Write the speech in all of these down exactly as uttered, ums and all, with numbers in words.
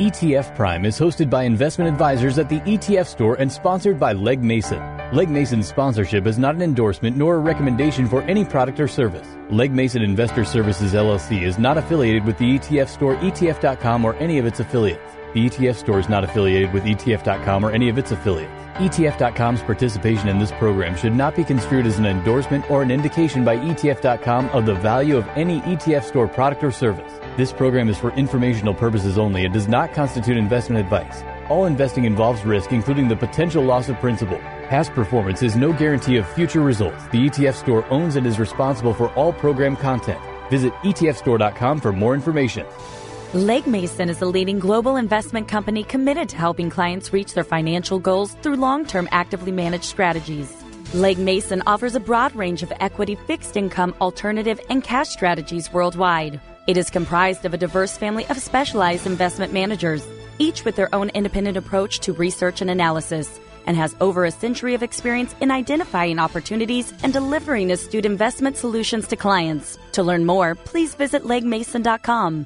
E T F Prime is hosted by investment advisors at the E T F Store and sponsored by Legg Mason. Legg Mason's sponsorship is not an endorsement nor a recommendation for any product or service. Legg Mason Investor Services L L C is not affiliated with the E T F Store, E T F dot com, or any of its affiliates. The E T F Store is not affiliated with E T F dot com or any of its affiliates. E T F dot com's participation in this program should not be construed as an endorsement or an indication by E T F dot com of the value of any E T F Store product or service. This program is for informational purposes only and does not constitute investment advice. All investing involves risk, including the potential loss of principal. Past performance is no guarantee of future results. The E T F Store owns and is responsible for all program content. Visit E T F store dot com for more information. Legg Mason is a leading global investment company committed to helping clients reach their financial goals through long-term actively managed strategies. Legg Mason offers a broad range of equity, fixed income, alternative, and cash strategies worldwide. It is comprised of a diverse family of specialized investment managers, each with their own independent approach to research and analysis, and has over a century of experience in identifying opportunities and delivering astute investment solutions to clients. To learn more, please visit legg mason dot com.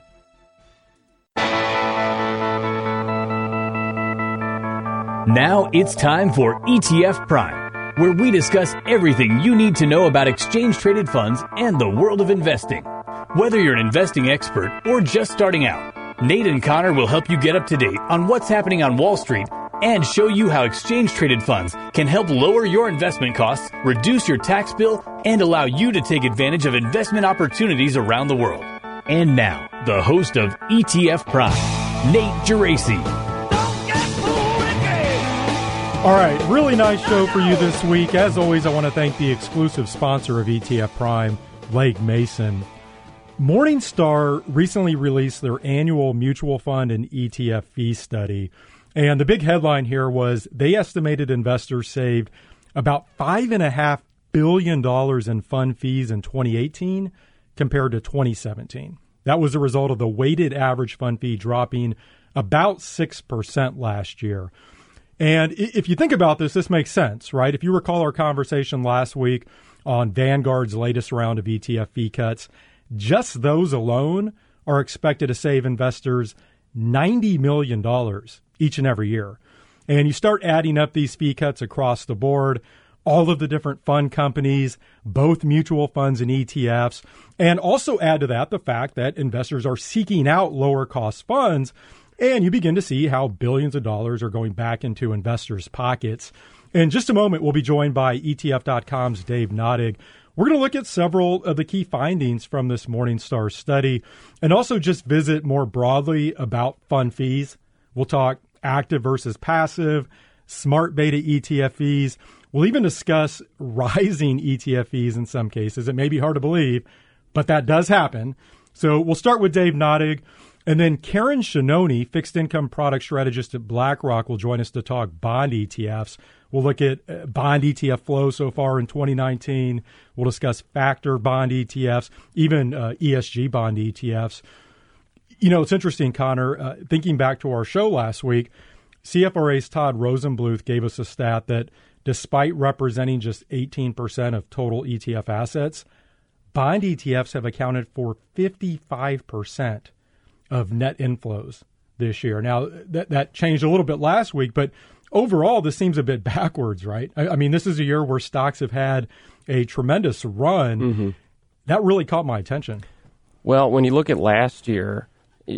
Now it's time for E T F Prime, where we discuss everything you need to know about exchange-traded funds and the world of investing. Whether you're an investing expert or just starting out, Nate and Connor will help you get up to date on what's happening on Wall Street and show you how exchange-traded funds can help lower your investment costs, reduce your tax bill, and allow you to take advantage of investment opportunities around the world. And now, the host of E T F Prime, Nate Geraci. All right, really nice show for you this week. As always, I want to thank the exclusive sponsor of E T F Prime, Legg Mason. Morningstar recently released their annual mutual fund and E T F fee study. And the big headline here was they estimated investors saved about five point five billion dollars in fund fees in twenty eighteen compared to twenty seventeen. That was a result of the weighted average fund fee dropping about six percent last year. And if you think about this, this makes sense, right? If you recall our conversation last week on Vanguard's latest round of E T F fee cuts, just those alone are expected to save investors ninety million dollars each and every year. And you start adding up these fee cuts across the board, all of the different fund companies, both mutual funds and E T Fs, and also add to that the fact that investors are seeking out lower cost funds. And you begin to see how billions of dollars are going back into investors' pockets. In just a moment, we'll be joined by E T F dot com's Dave Nadig. We're going to look at several of the key findings from this Morningstar study and also just visit more broadly about fund fees. We'll talk active versus passive, smart beta E T F fees. We'll even discuss rising E T F fees in some cases. It may be hard to believe, but that does happen. So we'll start with Dave Nadig. And then Karen Shannoni, fixed income product strategist at BlackRock, will join us to talk bond E T Fs. We'll look at bond E T F flow so far in twenty nineteen. We'll discuss factor bond E T Fs, even uh, E S G bond E T Fs. You know, it's interesting, Connor, uh, thinking back to our show last week, C F R A's Todd Rosenbluth gave us a stat that despite representing just eighteen percent of total E T F assets, bond E T Fs have accounted for fifty-five percent of net inflows this year. Now, that that changed a little bit last week, but overall, this seems a bit backwards, right? I, I mean, this is a year where stocks have had a tremendous run. Mm-hmm. That really caught my attention. Well, when you look at last year,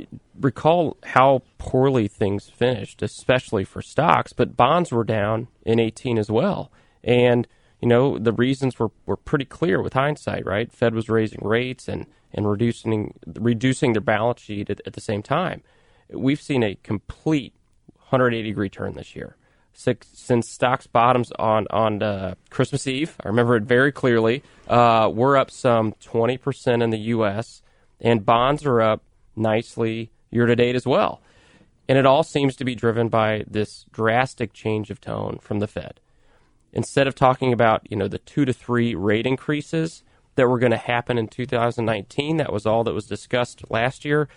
recall how poorly things finished, especially for stocks, but bonds were down in eighteen as well. And, you know, the reasons were, were pretty clear with hindsight, right? Fed was raising rates and and reducing reducing their balance sheet at, at the same time. We've seen a complete one hundred eighty degree turn this year. Six, since stocks bottoms on, on uh, Christmas Eve, I remember it very clearly, uh, we're up some twenty percent in the U S, and bonds are up nicely year-to-date as well. And it all seems to be driven by this drastic change of tone from the Fed. Instead of talking about, you know, the two to three rate increases that were going to happen in two thousand nineteen. That was all that was discussed last year.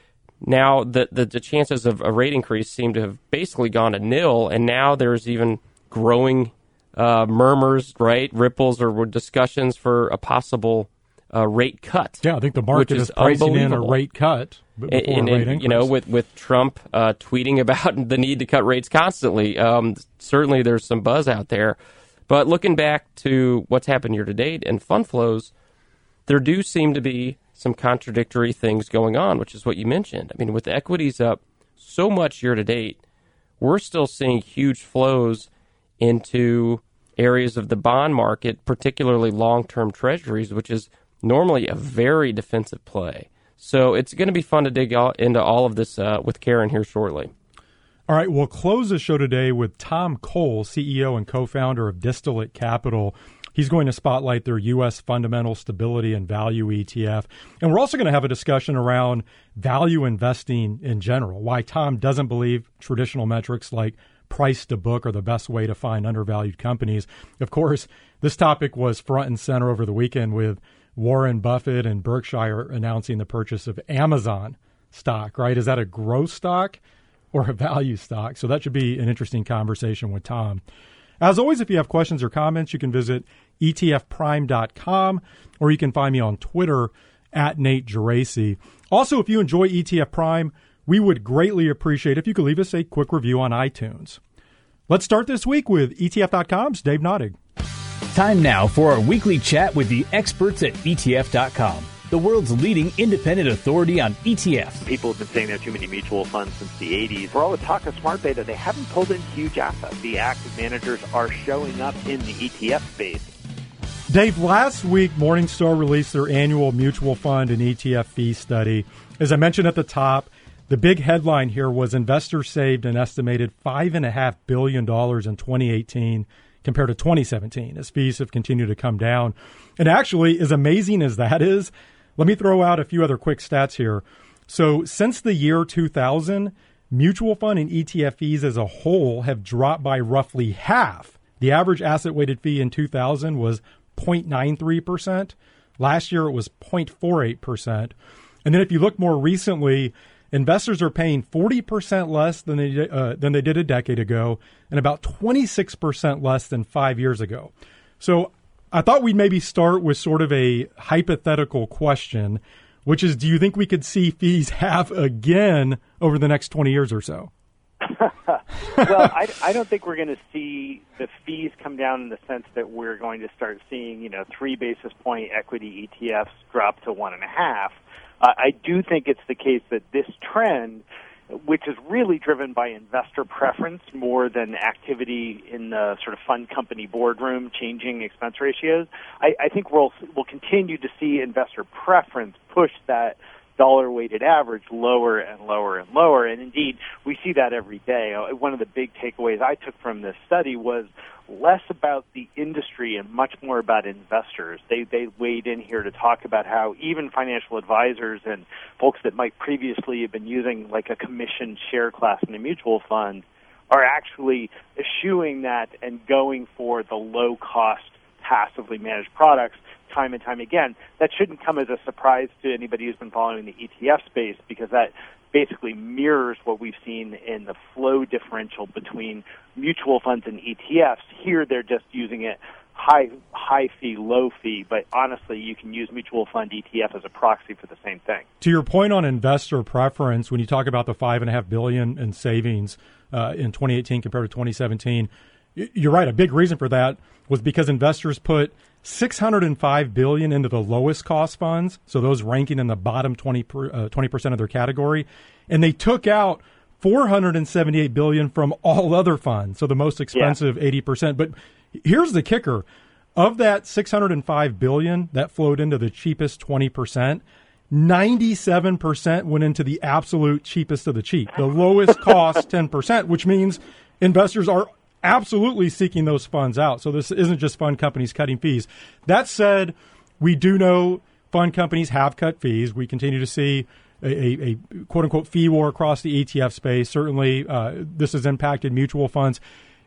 Now, the, the, the chances of a rate increase seem to have basically gone to nil, and now there's even growing uh, murmurs, right, ripples or discussions for a possible uh, rate cut. Yeah, I think the market is, is pricing in a rate cut before and, a rate and, you know, with with Trump uh, tweeting about the need to cut rates constantly, um, certainly there's some buzz out there. But looking back to what's happened year to date and fund flows, there do seem to be some contradictory things going on, which is what you mentioned. I mean, with equities up so much year to date, we're still seeing huge flows into areas of the bond market, particularly long-term treasuries, which is normally a very defensive play. So it's going to be fun to dig all, into all of this uh, with Karen here shortly. All right, we'll close the show today with Tom Cole, C E O and co-founder of Distillate Capital. He's going to spotlight their U S Fundamental Stability and Value E T F. And we're also going to have a discussion around value investing in general, why Tom doesn't believe traditional metrics like price to book are the best way to find undervalued companies. Of course, this topic was front and center over the weekend with Warren Buffett and Berkshire announcing the purchase of Amazon stock, right? Is that a growth stock or a value stock? So that should be an interesting conversation with Tom. As always, if you have questions or comments, you can visit E T F prime dot com or you can find me on Twitter at Nate Geraci. Also, if you enjoy E T F Prime, we would greatly appreciate if you could leave us a quick review on iTunes. Let's start this week with E T F dot com's Dave Nottig. Time now for our weekly chat with the experts at E T F dot com, the world's leading independent authority on E T Fs. People have been saying there are too many mutual funds since the eighties. For all the talk of smart beta, they haven't pulled in huge assets. The active managers are showing up in the E T F space. Dave, last week, Morningstar released their annual mutual fund and E T F fee study. As I mentioned at the top, the big headline here was investors saved an estimated five point five billion dollars in twenty eighteen compared to twenty seventeen, as fees have continued to come down. And actually, as amazing as that is, let me throw out a few other quick stats here. So since the year two thousand, mutual fund and E T F fees as a whole have dropped by roughly half. The average asset-weighted fee in two thousand was zero point nine three percent. Last year, it was zero point four eight percent. And then if you look more recently, investors are paying forty percent less than they, uh, than they did a decade ago and about twenty-six percent less than five years ago. So I thought we'd maybe start with sort of a hypothetical question, which is, do you think we could see fees halve again over the next twenty years or so? Well, I, I don't think we're going to see the fees come down in the sense that we're going to start seeing, you know, three basis point equity E T Fs drop to one and a half. Uh, I do think it's the case that this trend, which is really driven by investor preference more than activity in the sort of fund company boardroom changing expense ratios, I, I think we'll we'll continue to see investor preference push that dollar-weighted average lower and lower and lower. And indeed, we see that every day. One of the big takeaways I took from this study was less about the industry and much more about investors. They they weighed in here to talk about how even financial advisors and folks that might previously have been using like a commission share class in a mutual fund are actually eschewing that and going for the low-cost, passively managed products time and time again. That shouldn't come as a surprise to anybody who's been following the E T F space, because that basically mirrors what we've seen in the flow differential between mutual funds and E T Fs. Here they're just using it high high fee, low fee, but honestly you can use mutual fund E T F as a proxy for the same thing. To your point on investor preference, when you talk about the five and a half billion in savings uh, in twenty eighteen compared to twenty seventeen, you're right. A big reason for that was because investors put six hundred five billion dollars into the lowest cost funds, so those ranking in the bottom twenty percent of their category, and they took out four hundred seventy-eight billion dollars from all other funds, so the most expensive yeah. eighty percent. But here's the kicker. Of that six hundred five billion dollars that flowed into the cheapest twenty percent, ninety-seven percent went into the absolute cheapest of the cheap, the lowest cost ten percent, which means investors are absolutely seeking those funds out. So this isn't just fund companies cutting fees. That said, we do know fund companies have cut fees. We continue to see a, a, a quote-unquote fee war across the E T F space. Certainly, uh, this has impacted mutual funds.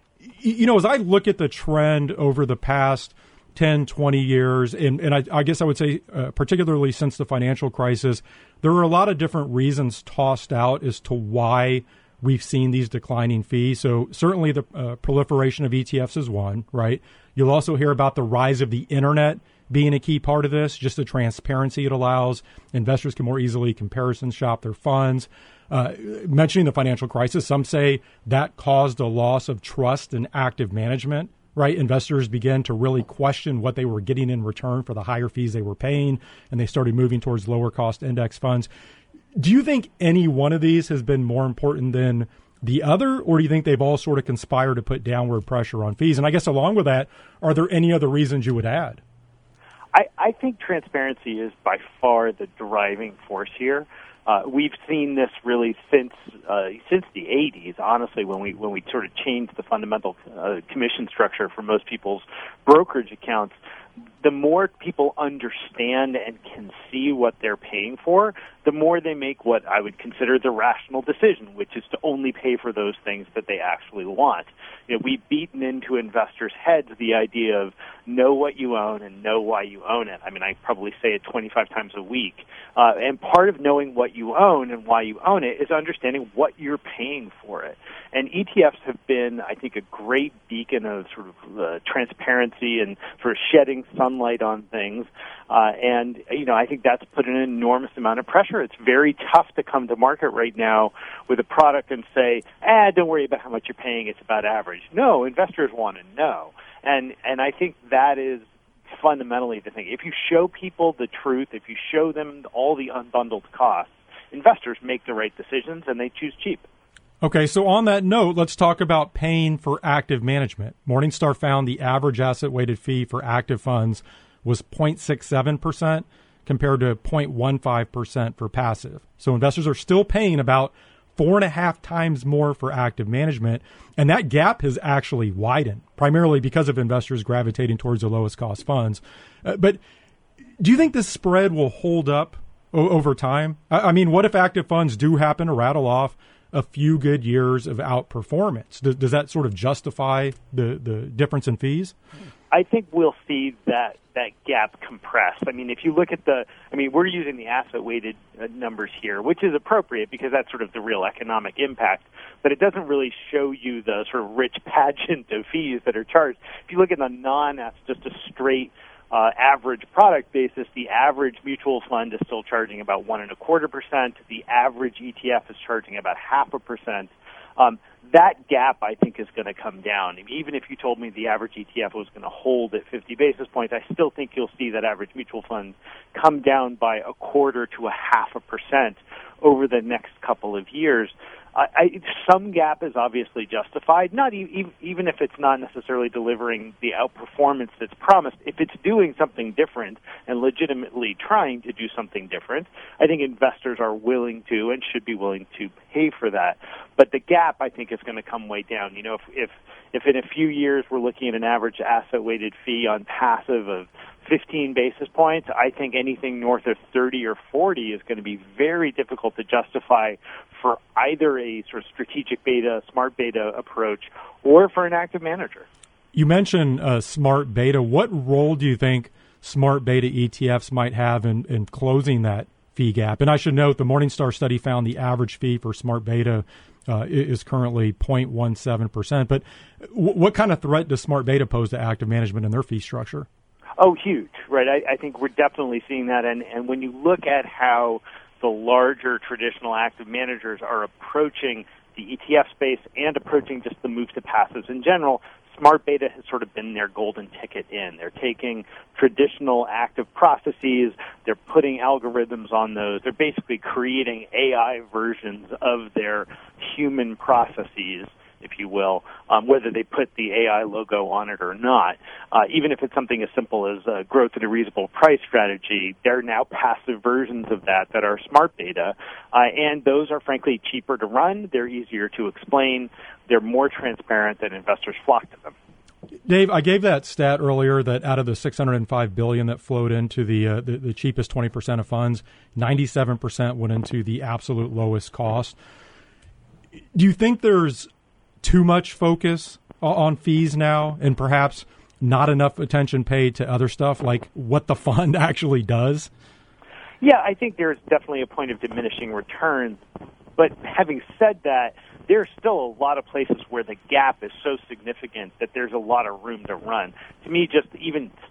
You know, as I look at the trend over the past ten, twenty years, and, and I, I guess I would say uh, particularly since the financial crisis, there are a lot of different reasons tossed out as to why we've seen these declining fees. So certainly the uh, proliferation of E T Fs is one, right? You'll also hear about the rise of the internet being a key part of this, just the transparency it allows. Investors can more easily comparison shop their funds. Uh, mentioning the financial crisis, some say that caused a loss of trust in active management, right? Investors began to really question what they were getting in return for the higher fees they were paying, and they started moving towards lower cost index funds. Do you think any one of these has been more important than the other, or do you think they've all sort of conspired to put downward pressure on fees? And I guess along with that, are there any other reasons you would add? I, I think transparency is by far the driving force here. Uh, we've seen this really since uh, since the eighties, honestly, when we when we sort of changed the fundamental uh, commission structure for most people's brokerage accounts. The more people understand and can see what they're paying for, the more they make what I would consider the rational decision, which is to only pay for those things that they actually want. You know, we've beaten into investors' heads the idea of know what you own and know why you own it. I mean, I probably say it twenty-five times a week. Uh, and part of knowing what you own and why you own it is understanding what you're paying for it. And E T Fs have been, I think, a great beacon of sort of uh, transparency and sort of shedding sunlight on things. Uh, and, you know, I think that's put an enormous amount of pressure. It's very tough to come to market right now with a product and say, ah, don't worry about how much you're paying, it's about average. No, investors want to know. And, and I think that is fundamentally the thing. If you show people the truth, if you show them all the unbundled costs, investors make the right decisions and they choose cheap. Okay, so on that note, let's talk about paying for active management. Morningstar found the average asset-weighted fee for active funds was zero point six seven percent compared to zero point one five percent for passive. So investors are still paying about four and a half times more for active management, and that gap has actually widened, primarily because of investors gravitating towards the lowest cost funds. Uh, but do you think this spread will hold up o- over time? I-, I mean, what if active funds do happen to rattle off a few good years of outperformance? Does, does that sort of justify the, the difference in fees? I think we'll see that that gap compress. I mean, if you look at the, I mean, we're using the asset-weighted uh, numbers here, which is appropriate because that's sort of the real economic impact, but it doesn't really show you the sort of rich pageant of fees that are charged. If you look at the non-asset, just a straight uh, average product basis, the average mutual fund is still charging about one and a quarter percent. The average E T F is charging about half a percent. Um, that gap, I think, is going to come down. Even if you told me the average E T F was going to hold at fifty basis points, I still think you'll see that average mutual fund come down by a quarter to a half a percent over the next couple of years. I, I, some gap is obviously justified, not e- even if it's not necessarily delivering the outperformance that's promised. If it's doing something different and legitimately trying to do something different, I think investors are willing to and should be willing to pay for that. But the gap, I think, is going to come way down. You know, if, if, if in a few years we're looking at an average asset-weighted fee on passive of fifteen basis points, I think anything north of thirty or forty is going to be very difficult to justify for either a sort of strategic beta, smart beta approach, or for an active manager. You mentioned uh, smart beta. What role do you think smart beta E T Fs might have in, in closing that fee gap? And I should note the Morningstar study found the average fee for smart beta uh, is currently zero point one seven percent. But w- what kind of threat does smart beta pose to active management and their fee structure? Oh, huge, right? I, I think we're definitely seeing that. And, and when you look at how the larger traditional active managers are approaching the E T F space and approaching just the move to passives in general, smart beta has sort of been their golden ticket in. They're taking traditional active processes, they're putting algorithms on those, they're basically creating A I versions of their human processes, if you will, um, whether they put the A I logo on it or not. Uh, even if it's something as simple as uh, growth at a reasonable price strategy, there are now passive versions of that that are smart beta, uh, and those are frankly cheaper to run, they're easier to explain, they're more transparent, and investors flock to them. Dave, I gave that stat earlier that out of the six hundred five billion dollars that flowed into the, uh, the the cheapest twenty percent of funds, ninety-seven percent went into the absolute lowest cost. Do you think there's too much focus on fees now and perhaps not enough attention paid to other stuff like what the fund actually does? Yeah, I think there's definitely a point of diminishing returns. But having said that, there's still a lot of places where the gap is so significant that there's a lot of room to run. To me, just even staying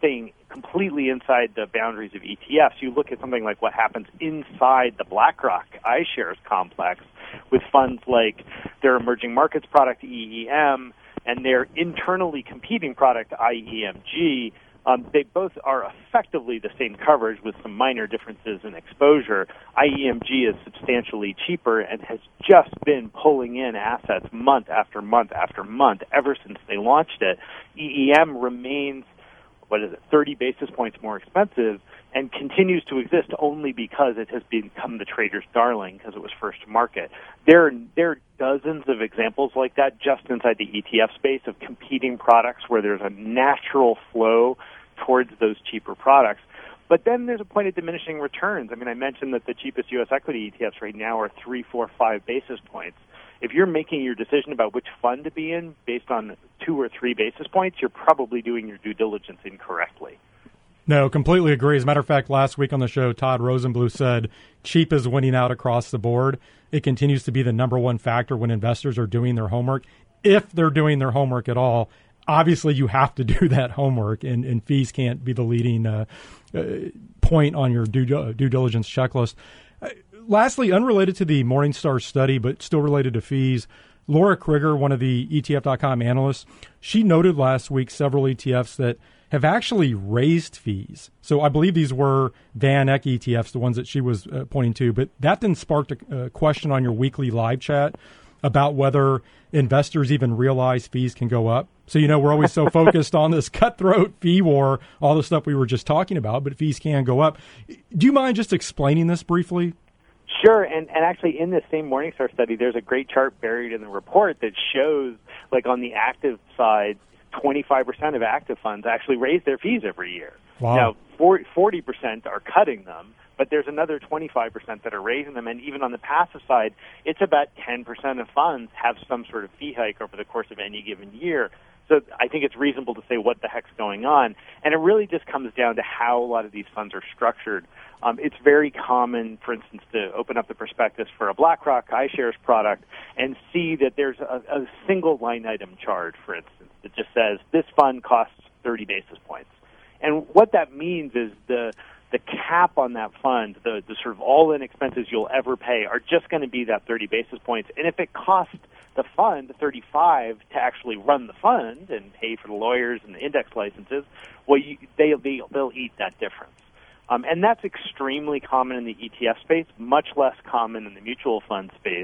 completely inside the boundaries of E T Fs. You look at something like what happens inside the BlackRock iShares complex with funds like their emerging markets product, E E M, and their internally competing product, I E M G. Um, they both are effectively the same coverage with some minor differences in exposure. I E M G is substantially cheaper and has just been pulling in assets month after month after month ever since they launched it. E E M remains, what is it, thirty basis points more expensive and continues to exist only because it has become the trader's darling because it was first to market. There, there are dozens of examples like that just inside the E T F space of competing products where there's a natural flow towards those cheaper products. But then there's a point of diminishing returns. I mean, I mentioned that the cheapest U S equity E T Fs right now are three, four, five basis points. If you're making your decision about which fund to be in based on two or three basis points, you're probably doing your due diligence incorrectly. No, completely agree. As a matter of fact, last week on the show, Todd Rosenbluth said cheap is winning out across the board. It continues to be the number one factor when investors are doing their homework, if they're doing their homework at all. Obviously, you have to do that homework, and, and fees can't be the leading uh, uh, point on your due, uh, due diligence checklist. Uh, lastly, unrelated to the Morningstar study, but still related to fees, Laura Krieger, one of the E T F dot com analysts, she noted last week several E T Fs that have actually raised fees. So I believe these were Van Eck E T Fs, the ones that she was uh, pointing to, but that then sparked a, a question on your weekly live chat about whether investors even realize fees can go up. So, you know, we're always so focused on this cutthroat fee war, all the stuff we were just talking about, but fees can go up. Do you mind just explaining this briefly? Sure, and, and actually in this same Morningstar study, there's a great chart buried in the report that shows, like on the active side, twenty-five percent of active funds actually raise their fees every year. Wow. Now, forty percent are cutting them, but there's another twenty-five percent that are raising them. And even on the passive side, it's about ten percent of funds have some sort of fee hike over the course of any given year. So I think it's reasonable to say what the heck's going on. And it really just comes down to how a lot of these funds are structured. Um, it's very common, for instance, to open up the prospectus for a BlackRock iShares product and see that there's a, a single line item charge, for instance, that just says this fund costs thirty basis points. And what that means is the the cap on that fund, the, the sort of all-in expenses you'll ever pay are just going to be that thirty basis points. And if it costs the fund thirty-five to actually run the fund and pay for the lawyers and the index licenses, well, you, they, they, they'll eat that difference. Um, and that's extremely common in the E T F space, much less common in the mutual fund space.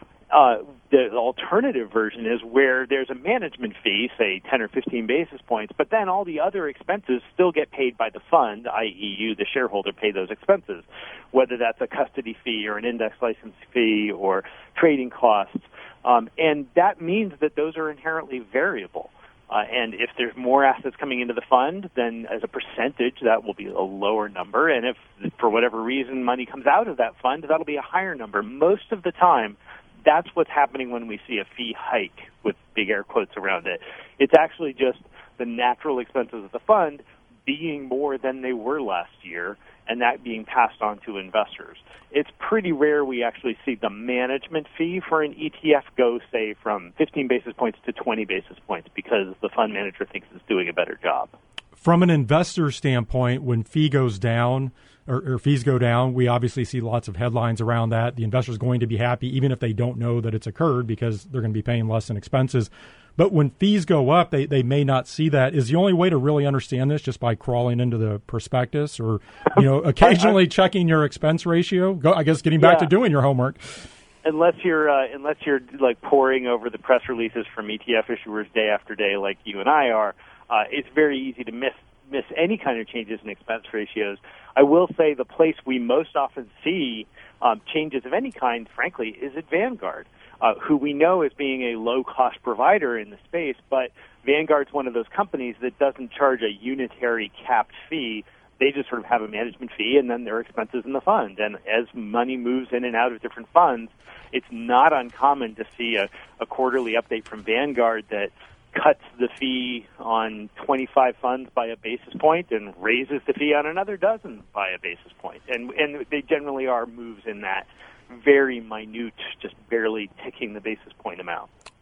Uh, the alternative version is where there's a management fee, say ten or fifteen basis points, but then all the other expenses still get paid by the fund, that is you, the shareholder, pay those expenses, whether that's a custody fee or an index license fee or trading costs. Um, and that means that those are inherently variable. Uh, and if there's more assets coming into the fund, then as a percentage, that will be a lower number. And if, for whatever reason, money comes out of that fund, that'll be a higher number. Most of the time, that's what's happening when we see a fee hike with big air quotes around it. It's actually just the natural expenses of the fund being more than they were last year, and that being passed on to investors. It's pretty rare we actually see the management fee for an E T F go, say, from fifteen basis points to twenty basis points because the fund manager thinks it's doing a better job. From an investor standpoint, when fee goes down or, or fees go down, we obviously see lots of headlines around that. The investor's going to be happy even if they don't know that it's occurred because they're going to be paying less in expenses. But when fees go up, they, they may not see that. Is the only way to really understand this just by crawling into the prospectus or, you know, occasionally checking your expense ratio? Go, I guess getting back yeah. to doing your homework. Unless you're uh, unless you're like poring over the press releases from E T F issuers day after day like you and I are, uh, it's very easy to miss miss any kind of changes in expense ratios. I will say the place we most often see um, changes of any kind, frankly, is at Vanguard, uh, who we know as being a low-cost provider in the space, but Vanguard's one of those companies that doesn't charge a unitary capped fee. They just sort of have a management fee and then their expenses in the fund. And as money moves in and out of different funds, it's not uncommon to see a, a quarterly update from Vanguard that cuts the fee on twenty-five funds by a basis point and raises the fee on another dozen by a basis point. And, and they generally are moves in that very minute, just barely ticking the basis point amount.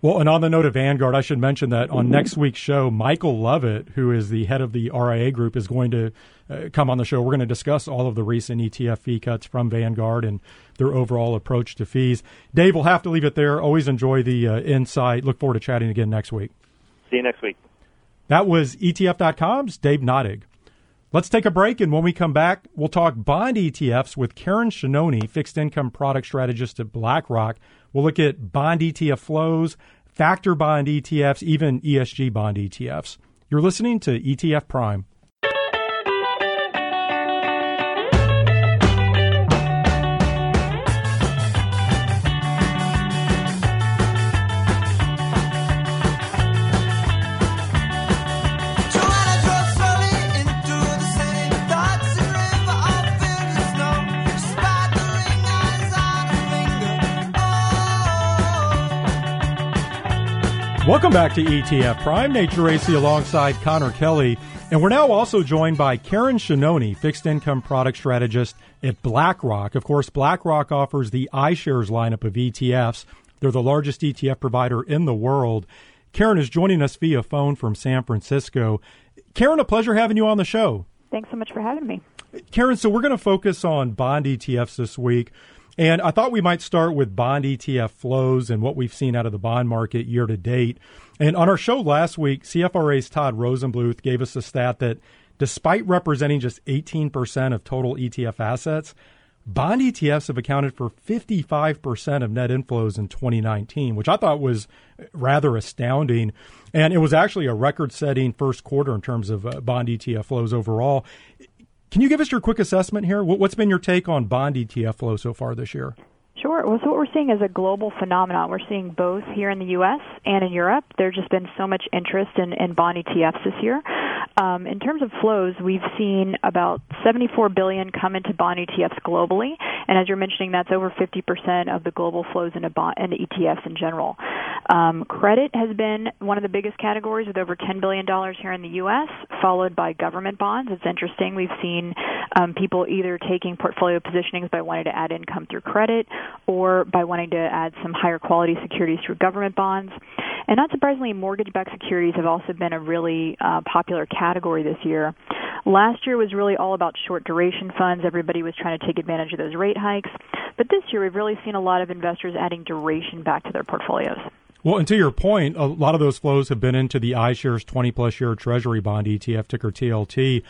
Well, and on the note of Vanguard, I should mention that on next week's show, Michael Lovett, who is the head of the R I A group, is going to uh, come on the show. We're going to discuss all of the recent E T F fee cuts from Vanguard and their overall approach to fees. Dave, we'll have to leave it there. Always enjoy the uh, insight. Look forward to chatting again next week. See you next week. That was E T F dot com's Dave Nottig. Let's take a break, and when we come back, we'll talk bond E T Fs with Karen Shannoni, fixed income product strategist at BlackRock. We'll look at bond E T F flows, factor bond E T Fs, even E S G bond E T Fs. You're listening to E T F Prime. Welcome back to E T F Prime. Nate Geraci alongside Connor Kelly. And we're now also joined by Karen Shannoni, fixed income product strategist at BlackRock. Of course, BlackRock offers the iShares lineup of E T Fs. They're the largest E T F provider in the world. Karen is joining us via phone from San Francisco. Karen, a pleasure having you on the show. Thanks so much for having me. Karen, so we're going to focus on bond E T Fs this week. And I thought we might start with bond E T F flows and what we've seen out of the bond market year to date. And on our show last week, C F R A's Todd Rosenbluth gave us a stat that despite representing just eighteen percent of total E T F assets, bond E T Fs have accounted for fifty-five percent of net inflows in twenty nineteen, which I thought was rather astounding. And it was actually a record-setting first quarter in terms of uh, bond E T F flows overall. Can you give us your quick assessment here? What's been your take on bond E T F flow so far this year? Sure. Well, so what we're seeing is a global phenomenon. We're seeing both here in the U S and in Europe. There's just been so much interest in, in bond E T Fs this year. Um, in terms of flows, we've seen about seventy-four billion dollars come into bond E T Fs globally, and as you're mentioning, that's over fifty percent of the global flows into, bond, into E T Fs in general. Um, credit has been one of the biggest categories with over ten billion dollars here in the U S, followed by government bonds. It's interesting. We've seen um, people either taking portfolio positionings by wanting to add income through credit or by wanting to add some higher quality securities through government bonds. And not surprisingly, mortgage-backed securities have also been a really uh, popular category this year. Last year was really all about short duration funds. Everybody was trying to take advantage of those rate hikes. But this year we've really seen a lot of investors adding duration back to their portfolios. Well, and to your point, a lot of those flows have been into the iShares twenty-plus year Treasury bond E T F, ticker T L T.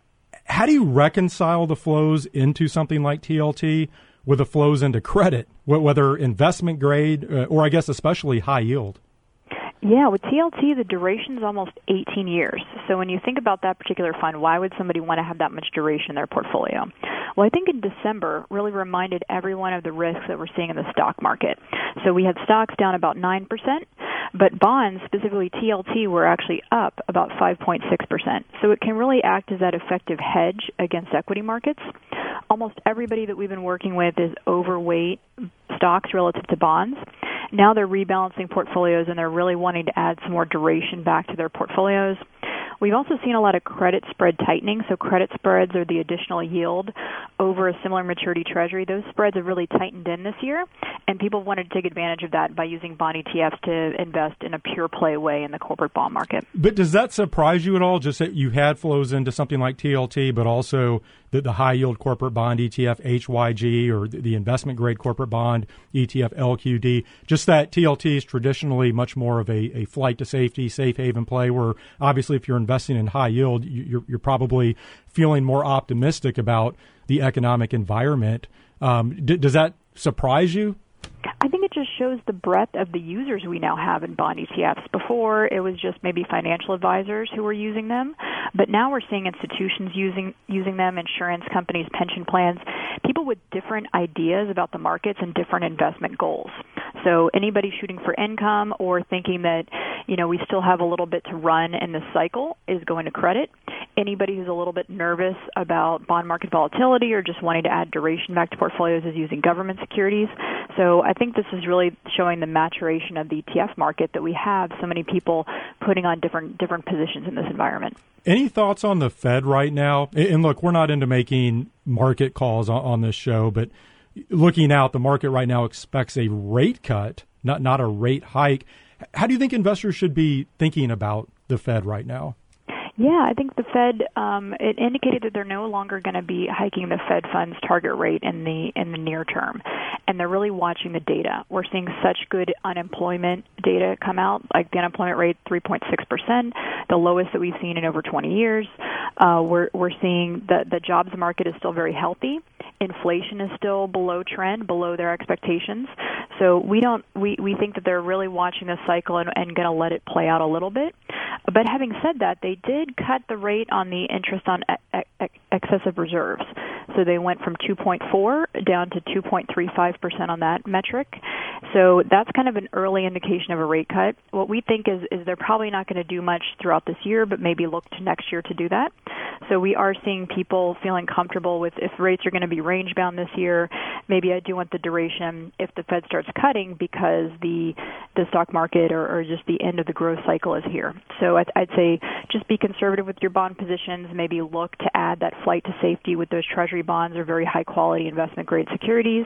How do you reconcile the flows into something like T L T with the flows into credit, whether investment grade uh, or I guess especially high yield? Yeah, with T L T, the duration is almost eighteen years. So when you think about that particular fund, why would somebody want to have that much duration in their portfolio? Well, I think in December really reminded everyone of the risks that we're seeing in the stock market. So we had stocks down about nine percent, but bonds, specifically T L T, were actually up about five point six percent. So it can really act as that effective hedge against equity markets. Almost everybody that we've been working with is overweight stocks relative to bonds. Now they're rebalancing portfolios and they're really wanting to add some more duration back to their portfolios. We've also seen a lot of credit spread tightening. So credit spreads are the additional yield over a similar maturity treasury. Those spreads have really tightened in this year, and people wanted to take advantage of that by using bond E T Fs to invest in a pure play way in the corporate bond market. But does that surprise you at all, just that you had flows into something like T L T, but also the, the high-yield corporate bond E T F, H Y G, or the, the investment-grade corporate bond E T F, L Q D, just that T L T is traditionally much more of a, a flight to safety, safe haven play, where obviously if you're investing in high yield, you're, you're probably feeling more optimistic about the economic environment. Um, d- does that surprise you? I think it just shows the breadth of the users we now have in bond E T Fs. Before, it was just maybe financial advisors who were using them, but now we're seeing institutions using using them, insurance companies, pension plans, people with different ideas about the markets and different investment goals. So anybody shooting for income or thinking that, you know, we still have a little bit to run in this cycle is going to credit. Anybody who's a little bit nervous about bond market volatility or just wanting to add duration back to portfolios is using government securities. So I think this is really showing the maturation of the E T F market, that we have so many people putting on different different positions in this environment. Any thoughts on the Fed right now? And look, we're not into making market calls on, on this show, but looking out, the market right now expects a rate cut, not not a rate hike. How do you think investors should be thinking about the Fed right now? Yeah, I think the Fed um, it indicated that they're no longer going to be hiking the Fed funds target rate in the in the near term, and they're really watching the data. We're seeing such good unemployment data come out, like the unemployment rate three point six percent, the lowest that we've seen in over twenty years. Uh, we're we're seeing that the jobs market is still very healthy. Inflation is still below trend, below their expectations. So we don't we, we think that they're really watching this cycle and, and going to let it play out a little bit. But having said that, they did cut the rate on the interest on e- e- excessive reserves. So they went from two point four down to two point three five percent on that metric. So that's kind of an early indication of a rate cut. What we think is, is they're probably not going to do much throughout this year, but maybe look to next year to do that. So we are seeing people feeling comfortable with if rates are going to be range bound this year, maybe I do want the duration if the Fed starts cutting because the the stock market or, or just the end of the growth cycle is here. So I'd, I'd say just be conservative with your bond positions, maybe look to add that flight to safety with those treasury bonds or very high quality investment grade securities.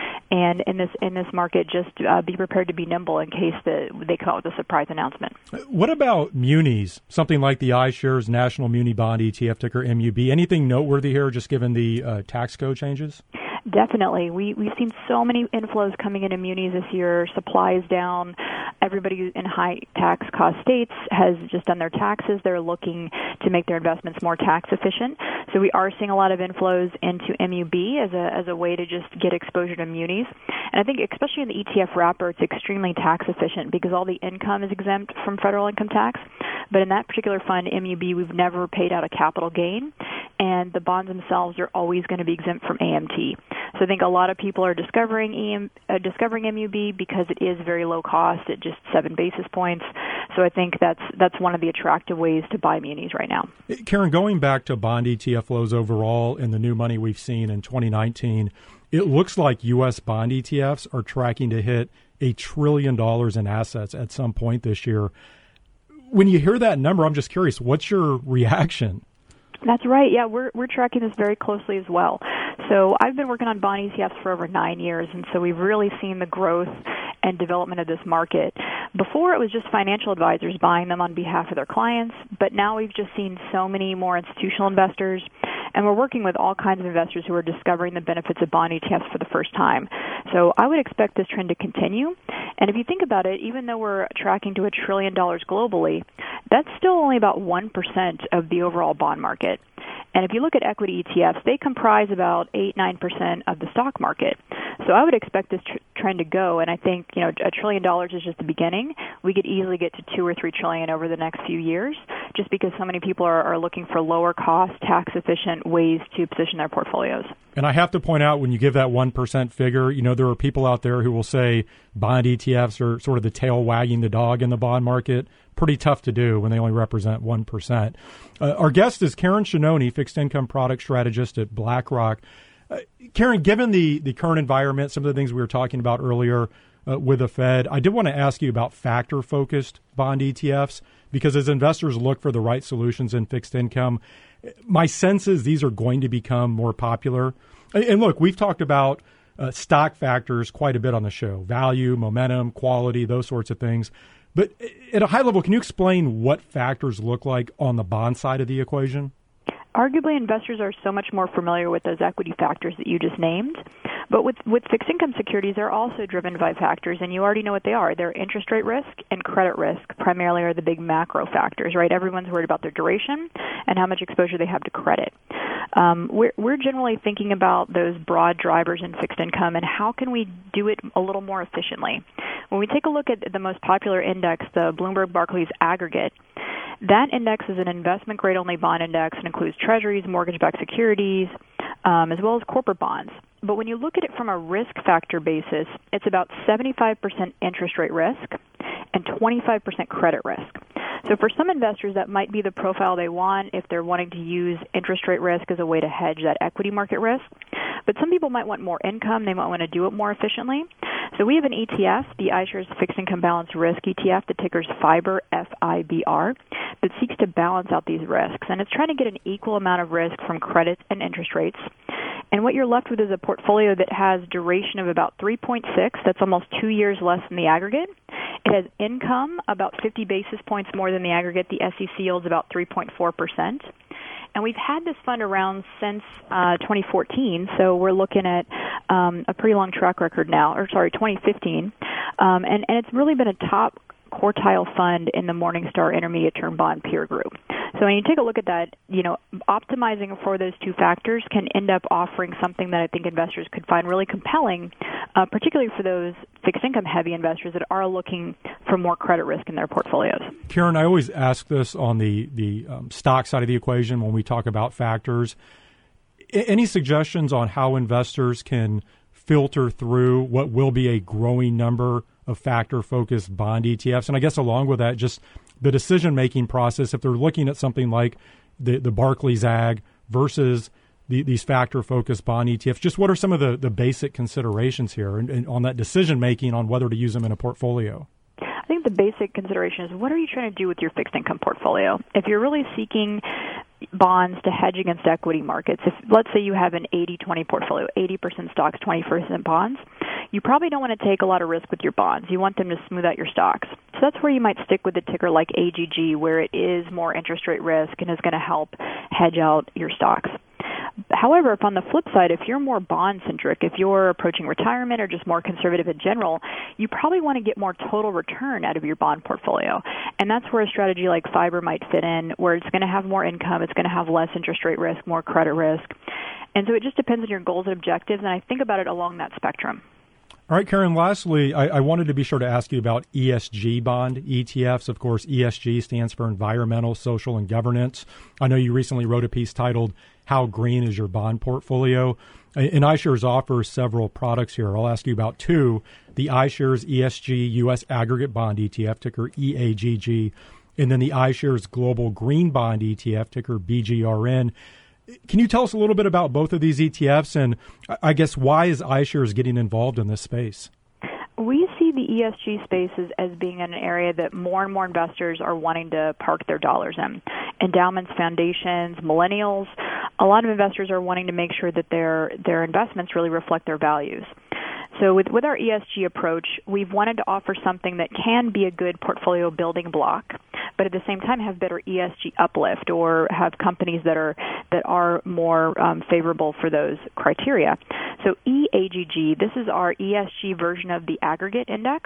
And in this in this market, just uh, be prepared to be nimble in case the, they come out with a surprise announcement. What about munis, something like the iShares National Muni Bond E T F, ticker M U B? Anything noteworthy here, just given the uh, tax code changes? Definitely. We, we've seen so many inflows coming into munis this year. Supply is down. Everybody in high tax cost states has just done their taxes. They're looking to make their investments more tax efficient. So we are seeing a lot of inflows into M U B as a as a way to just get exposure to munis. And I think especially in the E T F wrapper, it's extremely tax efficient because all the income is exempt from federal income tax. But in that particular fund, M U B, we've never paid out a capital gain, and the bonds themselves are always going to be exempt from A M T. So I think a lot of people are discovering E M, uh, discovering M U B because it is very low cost at just seven basis points. So I think that's that's one of the attractive ways to buy munis right now. Karen, going back to bond E T F flows overall and the new money we've seen in twenty nineteen, it looks like U S bond E T Fs are tracking to hit a trillion dollars in assets at some point this year. When you hear that number, I'm just curious, what's your reaction? That's right. Yeah, we're we're tracking this very closely as well. So I've been working on bond E T Fs for over nine years, and so we've really seen the growth and development of this market. Before, it was just financial advisors buying them on behalf of their clients, but now we've just seen so many more institutional investors, and we're working with all kinds of investors who are discovering the benefits of bond E T Fs for the first time. So I would expect this trend to continue. And if you think about it, even though we're tracking to a trillion dollars globally, that's still only about one percent of the overall bond market. And if you look at equity E T Fs, they comprise about eight, nine percent of the stock market. So I would expect this tr- trend to go, and I think, you know, a trillion dollars is just the beginning. We could easily get to two or three trillion over the next few years, just because so many people are, are looking for lower cost, tax efficient ways to position their portfolios. And I have to point out, when you give that one percent figure, you know, there are people out there who will say bond E T Fs are sort of the tail wagging the dog in the bond market. Pretty tough to do when they only represent one percent. Uh, our guest is Karen Shannone, fixed income product strategist at BlackRock. Uh, Karen, given the, the current environment, some of the things we were talking about earlier uh, with the Fed, I did want to ask you about factor-focused bond E T Fs, because as investors look for the right solutions in fixed income, my sense is these are going to become more popular. And, and look, we've talked about uh, stock factors quite a bit on the show, value, momentum, quality, those sorts of things. But at a high level, can you explain what factors look like on the bond side of the equation? Arguably, investors are so much more familiar with those equity factors that you just named. But with, with fixed income securities, they're also driven by factors, and you already know what they are. They're interest rate risk and credit risk primarily are the big macro factors, right? Everyone's worried about their duration and how much exposure they have to credit. Um, we're, we're generally thinking about those broad drivers in fixed income and how can we do it a little more efficiently. When we take a look at the most popular index, the Bloomberg Barclays Aggregate, that index is an investment-grade only bond index and includes treasuries, mortgage-backed securities, um, as well as corporate bonds. But when you look at it from a risk factor basis, it's about seventy-five percent interest rate risk and twenty-five percent credit risk. So for some investors, that might be the profile they want if they're wanting to use interest rate risk as a way to hedge that equity market risk. But some people might want more income. They might want to do it more efficiently. So we have an E T F, the iShares Fixed Income Balanced Risk E T F, the ticker's FIBR, F I B R, that seeks to balance out these risks. And it's trying to get an equal amount of risk from credit and interest rates. And what you're left with is a portfolio that has duration of about three point six. That's almost two years less than the aggregate. It has income about fifty basis points more than the aggregate. The S E C yields about three point four percent. And we've had this fund around since uh, twenty fourteen, so we're looking at um, a pretty long track record now, or sorry, twenty fifteen. Um, and, and it's really been a top quartile fund in the Morningstar Intermediate Term Bond peer group. So when you take a look at that, you know, optimizing for those two factors can end up offering something that I think investors could find really compelling, uh, particularly for those fixed income heavy investors that are looking for more credit risk in their portfolios. Karen, I always ask this on the, the um, stock side of the equation when we talk about factors. I- any suggestions on how investors can filter through what will be a growing number of factor-focused bond E T Fs? And I guess along with that, just the decision-making process, if they're looking at something like the, the Barclays Ag versus the, these factor-focused bond E T Fs, just what are some of the, the basic considerations here and, and on that decision-making on whether to use them in a portfolio? I think the basic consideration is, what are you trying to do with your fixed income portfolio? If you're really seeking bonds to hedge against equity markets, if let's say you have an eighty twenty portfolio, eighty percent stocks, twenty percent bonds, you probably don't want to take a lot of risk with your bonds. You want them to smooth out your stocks. So that's where you might stick with a ticker like A G G, where it is more interest rate risk and is going to help hedge out your stocks. However, if on the flip side, if you're more bond-centric, if you're approaching retirement or just more conservative in general, you probably want to get more total return out of your bond portfolio. And that's where a strategy like Fiber might fit in, where it's going to have more income, it's going to have less interest rate risk, more credit risk. And so it just depends on your goals and objectives, and I think about it along that spectrum. All right, Karen, lastly, I, I wanted to be sure to ask you about E S G bond E T Fs. Of course, E S G stands for environmental, social, and governance. I know you recently wrote a piece titled, How Green is Your Bond Portfolio? And iShares offers several products here. I'll ask you about two, the iShares E S G U S Aggregate Bond E T F, ticker E A G G, and then the iShares Global Green Bond E T F, ticker B G R N. Can you tell us a little bit about both of these E T Fs, and I guess why is iShares getting involved in this space? We see the E S G spaces as being an area that more and more investors are wanting to park their dollars in. Endowments, foundations, millennials, a lot of investors are wanting to make sure that their their investments really reflect their values. So with, with our E S G approach, we've wanted to offer something that can be a good portfolio building block, but at the same time have better E S G uplift or have companies that are that are more um, favorable for those criteria. So E A G G, this is our E S G version of the aggregate index.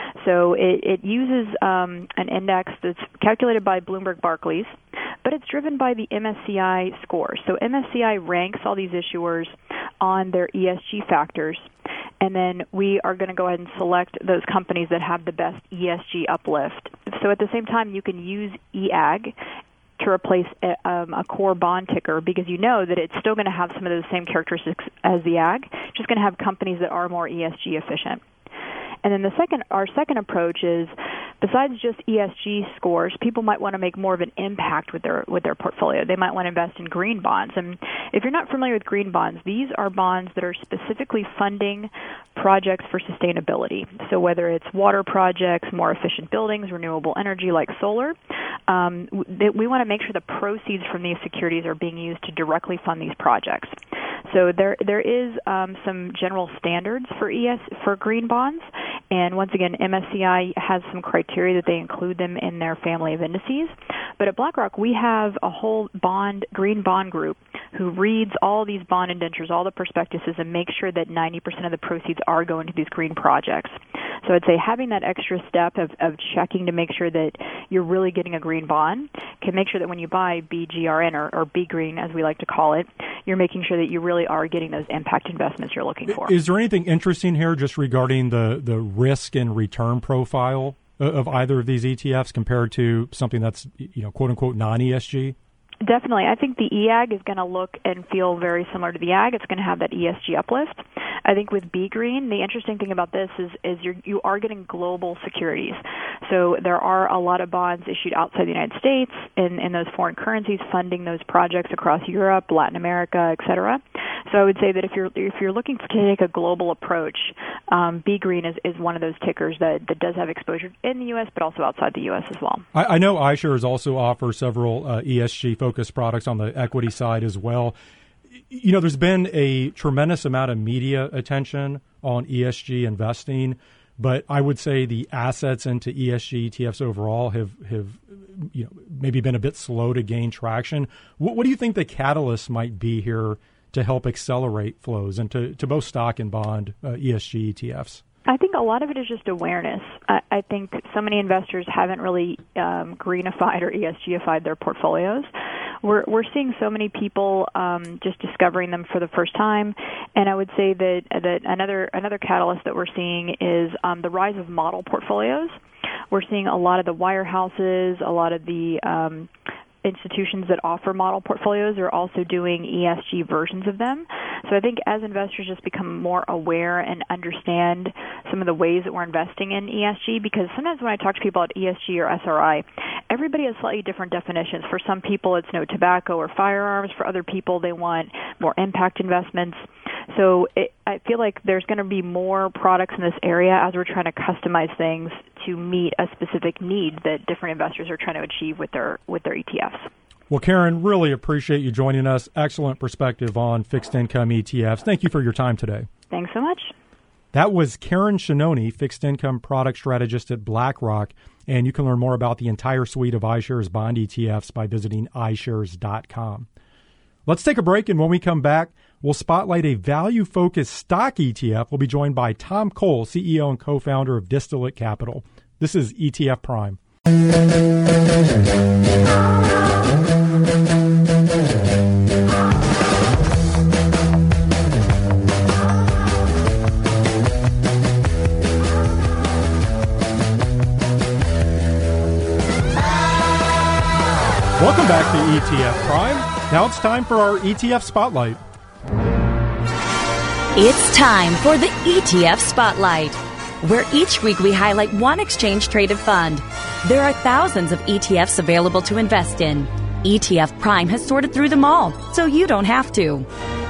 So it, it uses um, an index that's calculated by Bloomberg Barclays, but it's driven by the M S C I score. So M S C I ranks all these issuers on their E S G factors, and then we are going to go ahead and select those companies that have the best E S G uplift. So at the same time, you can use E A G to replace a, um, a core bond ticker, because you know that it's still going to have some of those same characteristics as the A G, just going to have companies that are more E S G efficient. And then the second, our second approach is, besides just E S G scores, people might want to make more of an impact with their with their portfolio. They might want to invest in green bonds. And if you're not familiar with green bonds, these are bonds that are specifically funding projects for sustainability. So whether it's water projects, more efficient buildings, renewable energy like solar, um, we want to make sure the proceeds from these securities are being used to directly fund these projects. So there there is um, some general standards for E S for green bonds, and once again, M S C I has some criteria that they include them in their family of indices. But at BlackRock, we have a whole bond green bond group who reads all these bond indentures, all the prospectuses, and makes sure that ninety percent of the proceeds are going to these green projects. So I'd say having that extra step of, of checking to make sure that you're really getting a green bond can make sure that when you buy B G R N or, or B Green, as we like to call it, you're making sure that you really are getting those impact investments you're looking for. Is there anything interesting here just regarding the, the risk and return profile of either of these E T Fs compared to something that's, you know, quote unquote non-E S G? Definitely. I think the E A G is going to look and feel very similar to the A G. It's going to have that E S G uplift. I think with B Green, the interesting thing about this is, is you're, you are getting global securities. So there are a lot of bonds issued outside the United States in, in those foreign currencies funding those projects across Europe, Latin America, et cetera. So I would say that if you're if you're looking to take a global approach, um, B Green is, is one of those tickers that, that does have exposure in the U S but also outside the U S as well. I, I know iShares also offers several uh, E S G-focused products on the equity side as well. You know, there's been a tremendous amount of media attention on E S G investing. but I would say the assets into E S G E T Fs overall have, have you know, maybe been a bit slow to gain traction. What, what do you think the catalyst might be here to help accelerate flows into to both stock and bond uh, E S G E T Fs? I think a lot of it is just awareness. I, I think so many investors haven't really um, greenified or E S G-ified their portfolios. We're we're seeing so many people um, just discovering them for the first time, and I would say that that another another catalyst that we're seeing is um, the rise of model portfolios. We're seeing a lot of the wirehouses, a lot of the um, institutions that offer model portfolios are also doing E S G versions of them. So I think as investors just become more aware and understand some of the ways that we're investing in E S G, because sometimes when I talk to people about E S G or S R I, everybody has slightly different definitions. For some people, it's no tobacco or firearms. For other people, they want more impact investments. So it, I feel like there's going to be more products in this area as we're trying to customize things to meet a specific need that different investors are trying to achieve with their with their E T Fs. Well, Karen, really appreciate you joining us. Excellent perspective on fixed income E T Fs. Thank you for your time today. Thanks so much. That was Karen Shannoni, fixed income product strategist at BlackRock. And you can learn more about the entire suite of iShares bond E T Fs by visiting i shares dot com. Let's take a break, and when we come back, we'll spotlight a value-focused stock E T F. We'll be joined by Tom Cole, C E O and co-founder of Distillate Capital. This is E T F Prime. Welcome back to E T F Prime. Now it's time for our E T F Spotlight. It's time for the E T F Spotlight, where each week we highlight one exchange-traded fund. There are thousands of E T Fs available to invest in. E T F Prime has sorted through them all, so you don't have to.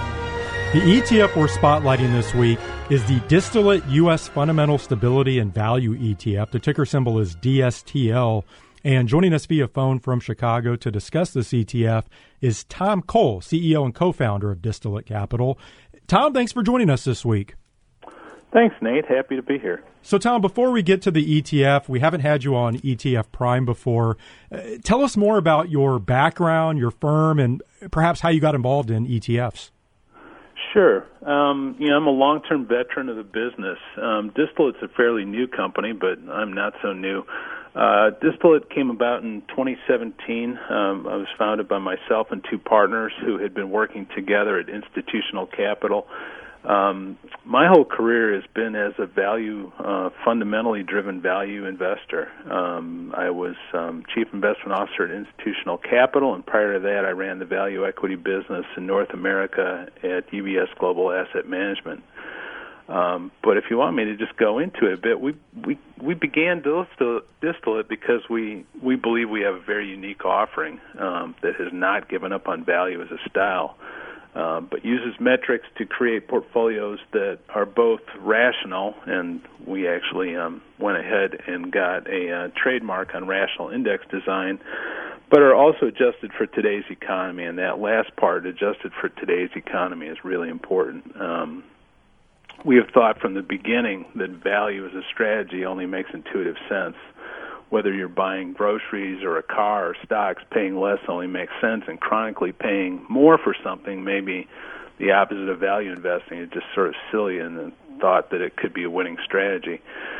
The E T F we're spotlighting this week is the Distillate U S Fundamental Stability and Value E T F. The ticker symbol is D S T L. And joining us via phone from Chicago to discuss this E T F is Tom Cole, C E O and co-founder of Distillate Capital. Tom, thanks for joining us this week. Thanks, Nate. Happy to be here. So, Tom, before we get to the E T F, we haven't had you on E T F Prime before. Uh, tell us more about your background, your firm, and perhaps how you got involved in E T Fs. Sure. Um, you know, I'm a long-term veteran of the business. Um, Distillate's a fairly new company, but I'm not so new. Uh, Distillate came about in twenty seventeen. Um, I was founded by myself and two partners who had been working together at Institutional Capital. Um, my whole career has been as a value, uh, fundamentally driven value investor. Um, I was um, chief investment officer at Institutional Capital, and prior to that, I ran the value equity business in North America at U B S Global Asset Management. Um, but if you want me to just go into it a bit, we we we began Distillate because we we believe we have a very unique offering um, that has not given up on value as a style. Uh, but uses metrics to create portfolios that are both rational, and we actually um, went ahead and got a uh, trademark on rational index design, but are also adjusted for today's economy, and that last part, adjusted for today's economy, is really important. Um, we have thought from the beginning that value as a strategy only makes intuitive sense. Whether you're buying groceries or a car or stocks, paying less only makes sense, and chronically paying more for something, maybe the opposite of value investing, is just sort of silly in the thought that it could be a winning strategy.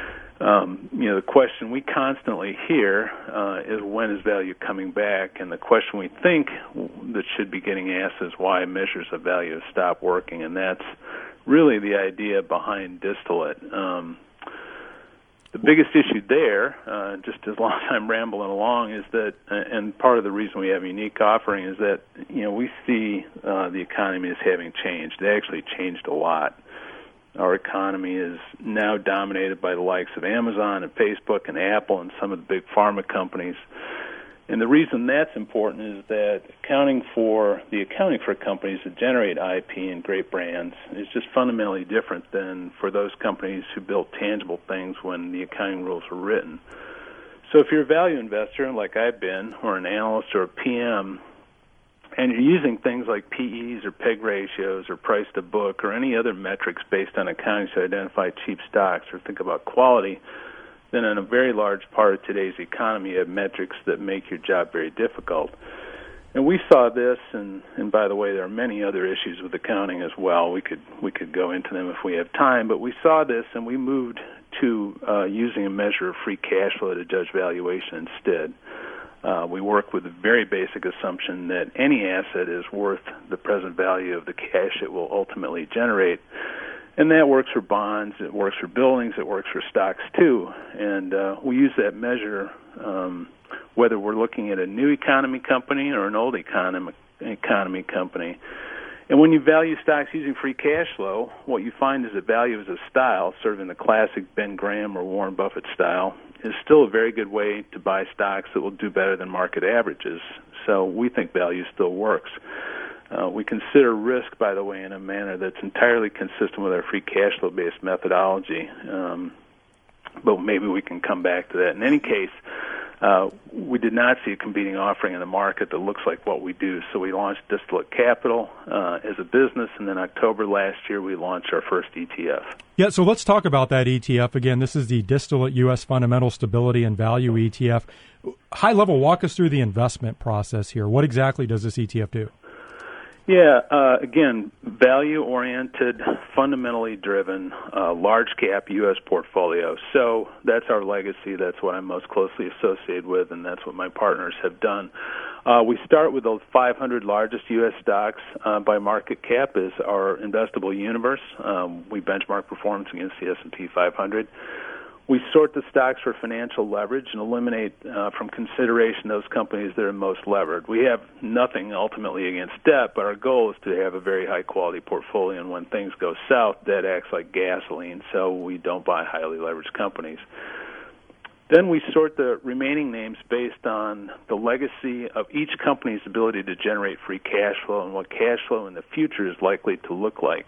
Um, you know, the question we constantly hear uh, is, when is value coming back? And the question we think that should be getting asked is, why measures of value have stopped working? And that's really the idea behind Distillate. Um, The biggest issue there, uh, just as long as I'm rambling along, is that, and part of the reason we have a unique offering is that, you know, we see uh, the economy as having changed. It actually changed a lot. Our economy is now dominated by the likes of Amazon and Facebook and Apple and some of the big pharma companies. And the reason that's important is that accounting for the accounting for companies that generate I P and great brands is just fundamentally different than for those companies who built tangible things when the accounting rules were written. So if you're a value investor, like I've been, or an analyst or a P M, and you're using things like P Es or P E G ratios or price to book or any other metrics based on accounting to identify cheap stocks or think about quality, then in a very large part of today's economy, you have metrics that make your job very difficult. And we saw this, and, and by the way, there are many other issues with accounting as well. We could we could go into them if we have time, but we saw this, and we moved to uh, using a measure of free cash flow to judge valuation instead. Uh, we work with a very basic assumption that any asset is worth the present value of the cash it will ultimately generate. And that works for bonds, it works for buildings, it works for stocks too. And uh, we use that measure um, whether we're looking at a new economy company or an old economy, economy company. And when you value stocks using free cash flow, what you find is that value as a style, sort of in the classic Ben Graham or Warren Buffett style, is still a very good way to buy stocks that will do better than market averages. So we think value still works. Uh, we consider risk, by the way, in a manner that's entirely consistent with our free cash flow-based methodology. Um, but maybe we can come back to that. In any case, uh, we did not see a competing offering in the market that looks like what we do. So we launched Distillate Capital uh, as a business, and then October last year we launched our first E T F. Yeah, so let's talk about that E T F. Again, this is the Distillate U S Fundamental Stability and Value E T F. High level, walk us through the investment process here. What exactly does this E T F do? Yeah, uh, again, value-oriented, fundamentally driven, uh, large-cap U S portfolio. So that's our legacy. That's what I'm most closely associated with, and that's what my partners have done. Uh, we start with the five hundred largest U S stocks uh, by market cap as our investable universe. Um, we benchmark performance against the S and P five hundred. We sort the stocks for financial leverage and eliminate uh, from consideration those companies that are most levered. We have nothing ultimately against debt, but our goal is to have a very high-quality portfolio, and when things go south, debt acts like gasoline, so we don't buy highly leveraged companies. Then we sort the remaining names based on the legacy of each company's ability to generate free cash flow and what cash flow in the future is likely to look like.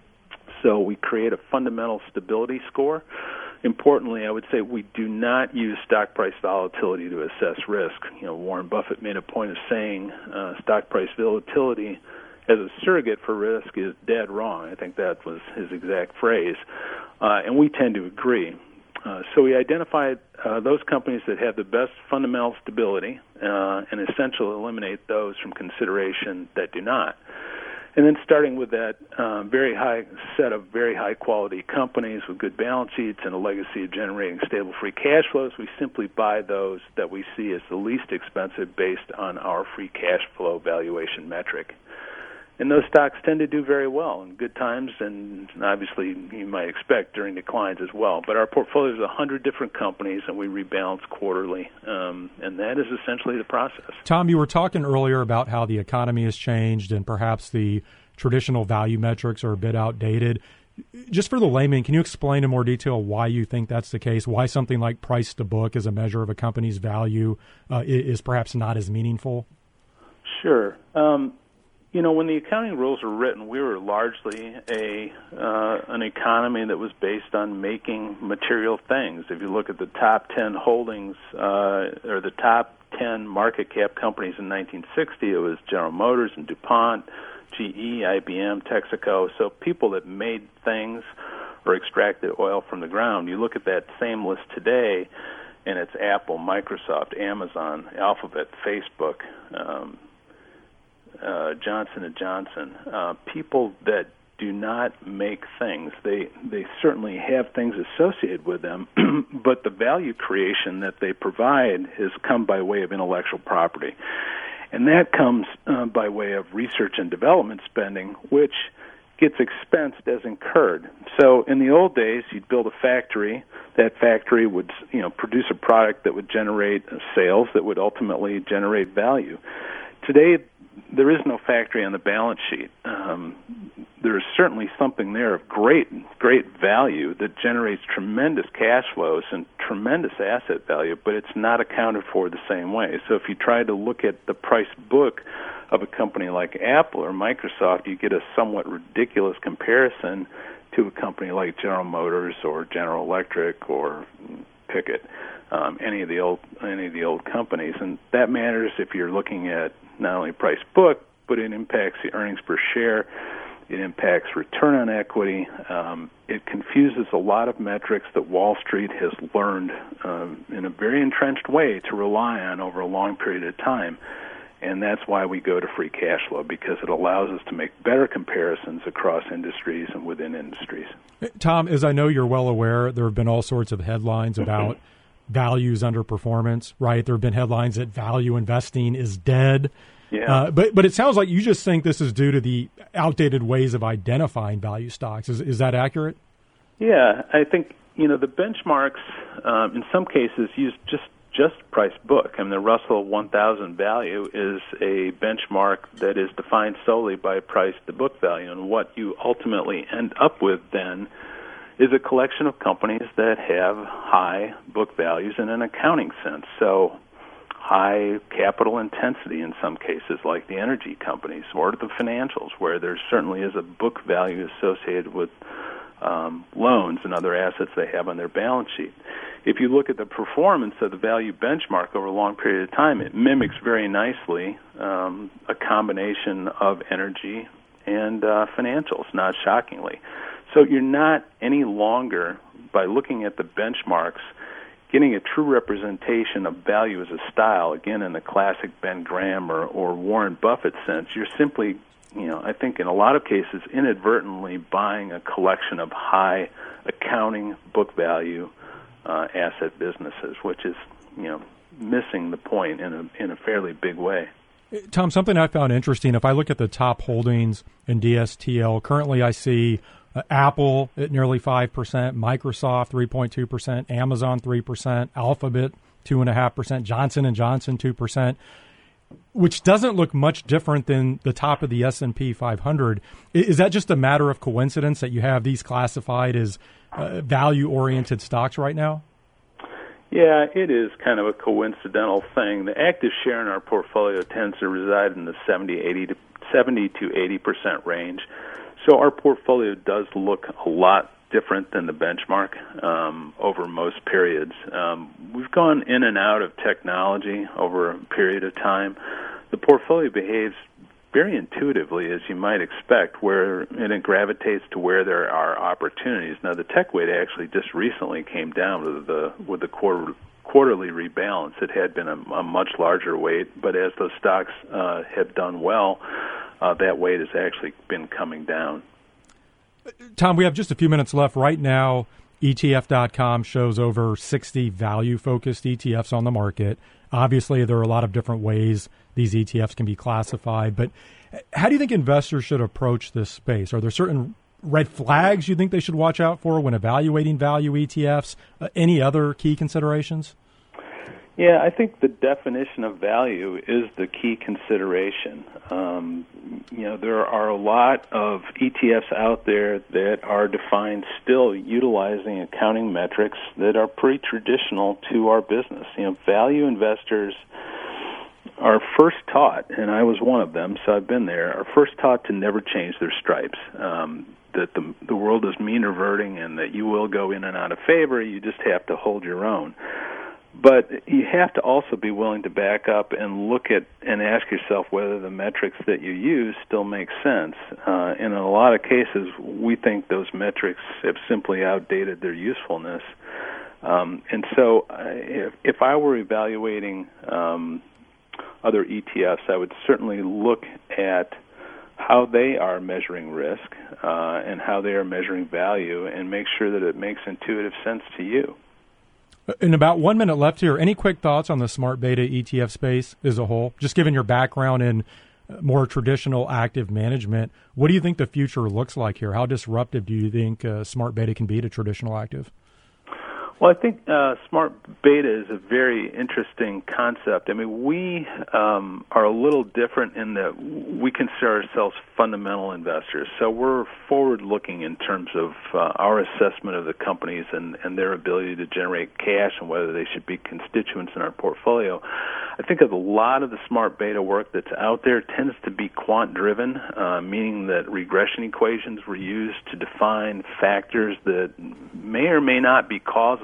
So we create a fundamental stability score. Importantly, I would say we do not use stock price volatility to assess risk. You know, Warren Buffett made a point of saying uh, stock price volatility as a surrogate for risk is dead wrong. I think that was his exact phrase, uh, and we tend to agree. Uh, so we identified uh, those companies that have the best fundamental stability uh, and essentially eliminate those from consideration that do not. And then starting with that uh, very high set of very high-quality companies with good balance sheets and a legacy of generating stable free cash flows, we simply buy those that we see as the least expensive based on our free cash flow valuation metric. And those stocks tend to do very well in good times and obviously you might expect during declines as well. But our portfolio is one hundred different companies and we rebalance quarterly, um, and that is essentially the process. Tom, you were talking earlier about how the economy has changed and perhaps the traditional value metrics are a bit outdated. Just for the layman, can you explain in more detail why you think that's the case, why something like price to book as a measure of a company's value uh, is perhaps not as meaningful? Sure. Um, You know, when the accounting rules were written, we were largely a uh, an economy that was based on making material things. If you look at the top ten holdings uh, or the top ten market cap companies in nineteen sixty, it was General Motors and DuPont, G E, I B M, Texaco. So people that made things or extracted oil from the ground. You look at that same list today, and it's Apple, Microsoft, Amazon, Alphabet, Facebook, um, Uh, Johnson and Johnson, uh, people that do not make things. They they certainly have things associated with them, but the value creation that they provide has come by way of intellectual property. And that comes uh, by way of research and development spending, which gets expensed as incurred. So in the old days, you'd build a factory. That factory would, you know, produce a product that would generate sales that would ultimately generate value. Today, there is no factory on the balance sheet. Um, there is certainly something there of great, great value that generates tremendous cash flows and tremendous asset value, but it's not accounted for the same way. So if you try to look at the price book of a company like Apple or Microsoft, you get a somewhat ridiculous comparison to a company like General Motors or General Electric or pick it, um, any of the old any of the old companies, and that matters if you're looking at not only price book, but it impacts the earnings per share. It impacts return on equity. Um, it confuses a lot of metrics that Wall Street has learned um, in a very entrenched way to rely on over a long period of time. And that's why we go to free cash flow, because it allows us to make better comparisons across industries and within industries. Tom, as I know you're well aware, there have been all sorts of headlines about values underperformance, right? There have been headlines that value investing is dead. Yeah. Uh, but but it sounds like you just think this is due to the outdated ways of identifying value stocks. Is is that accurate? Yeah, I think, you know, the benchmarks um, in some cases use just just price book. I mean, the Russell one thousand value is a benchmark that is defined solely by price to book value, and what you ultimately end up with then is a collection of companies that have high book values in an accounting sense. So high capital intensity in some cases, like the energy companies or the financials, where there certainly is a book value associated with um, loans and other assets they have on their balance sheet. If you look at the performance of the value benchmark over a long period of time, it mimics very nicely um, a combination of energy and uh, financials, not shockingly. So you're not any longer, by looking at the benchmarks, getting a true representation of value as a style, again, in the classic Ben Graham or, or Warren Buffett sense. You're simply, you know, I think in a lot of cases, inadvertently buying a collection of high accounting book value uh, asset businesses, which is, you know, missing the point in a in a fairly big way. Tom, something I found interesting, if I look at the top holdings in D S T L, currently I see Uh, Apple at nearly five percent, Microsoft three point two percent, Amazon three percent, Alphabet two point five percent, Johnson and Johnson two percent, which doesn't look much different than the top of the S and P five hundred. Is that just a matter of coincidence that you have these classified as uh, value-oriented stocks right now? Yeah, it is kind of a coincidental thing. The active share in our portfolio tends to reside in the seventy, eighty to seventy to eighty percent range. So our portfolio does look a lot different than the benchmark um, over most periods. Um, we've gone in and out of technology over a period of time. The portfolio behaves very intuitively, as you might expect, where and it gravitates to where there are opportunities. Now, the tech weight actually just recently came down with the with the quarter, quarterly rebalance. It had been a, a much larger weight, but as those stocks uh, have done well, Uh, that weight has actually been coming down. Tom, we have just a few minutes left. Right now, E T F dot com shows over sixty value-focused E T Fs on the market. Obviously, there are a lot of different ways these E T Fs can be classified, but how do you think investors should approach this space? Are there certain red flags you think they should watch out for when evaluating value E T Fs? Uh, any other key considerations? Yeah, I think the definition of value is the key consideration. Um, you know, there are a lot of E T Fs out there that are defined still utilizing accounting metrics that are pretty traditional to our business. You know, value investors are first taught, and I was one of them, so I've been there, are first taught to never change their stripes. Um, that the the world is mean reverting and that you will go in and out of favor, you just have to hold your own. But you have to also be willing to back up and look at and ask yourself whether the metrics that you use still make sense. Uh, and in a lot of cases, we think those metrics have simply outdated their usefulness. Um, and so uh, if, if I were evaluating um, other E T Fs, I would certainly look at how they are measuring risk uh, and how they are measuring value and make sure that it makes intuitive sense to you. In about one minute left here, any quick thoughts on the smart beta E T F space as a whole? Just given your background in more traditional active management, what do you think the future looks like here? How disruptive do you think uh, smart beta can be to traditional active? Well, I think uh, smart beta is a very interesting concept. I mean, we um, are a little different in that we consider ourselves fundamental investors. So we're forward-looking in terms of uh, our assessment of the companies and, and their ability to generate cash and whether they should be constituents in our portfolio. I think of a lot of the smart beta work that's out there tends to be quant-driven, uh, meaning that regression equations were used to define factors that may or may not be causal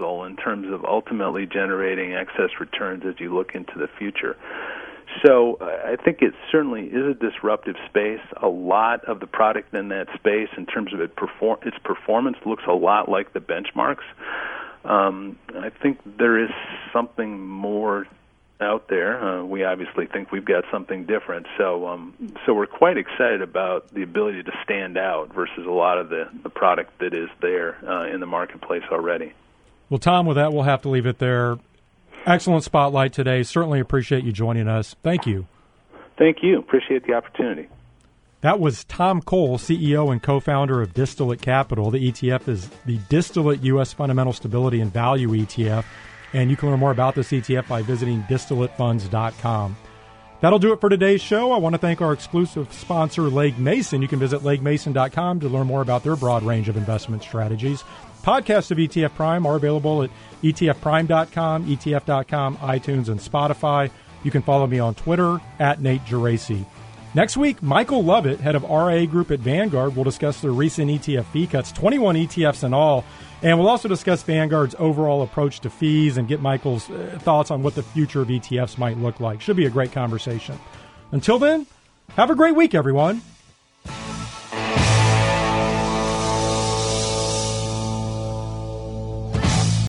puzzle in terms of ultimately generating excess returns as you look into the future. So uh, I think it certainly is a disruptive space. A lot of the product in that space, in terms of it perform- its performance, looks a lot like the benchmarks. Um, I think there is something more out there. Uh, we obviously think we've got something different. So um, so we're quite excited about the ability to stand out versus a lot of the, the product that is there uh, in the marketplace already. Well, Tom, with that, we'll have to leave it there. Excellent spotlight today. Certainly appreciate you joining us. Thank you. Thank you. Appreciate the opportunity. That was Tom Cole, C E O and co-founder of Distillate Capital. The E T F is the Distillate U S Fundamental Stability and Value E T F. And you can learn more about this E T F by visiting distillate funds dot com. That'll do it for today's show. I want to thank our exclusive sponsor, Legg Mason. You can visit legg mason dot com to learn more about their broad range of investment strategies. Podcasts of E T F Prime are available at E T F prime dot com, E T F dot com, iTunes, and Spotify. You can follow me on Twitter, at Nate Geraci. Next week, Michael Lovett, head of R I A Group at Vanguard, will discuss their recent E T F fee cuts, twenty-one E T Fs in all. And we'll also discuss Vanguard's overall approach to fees and get Michael's uh, thoughts on what the future of E T Fs might look like. Should be a great conversation. Until then, have a great week, everyone.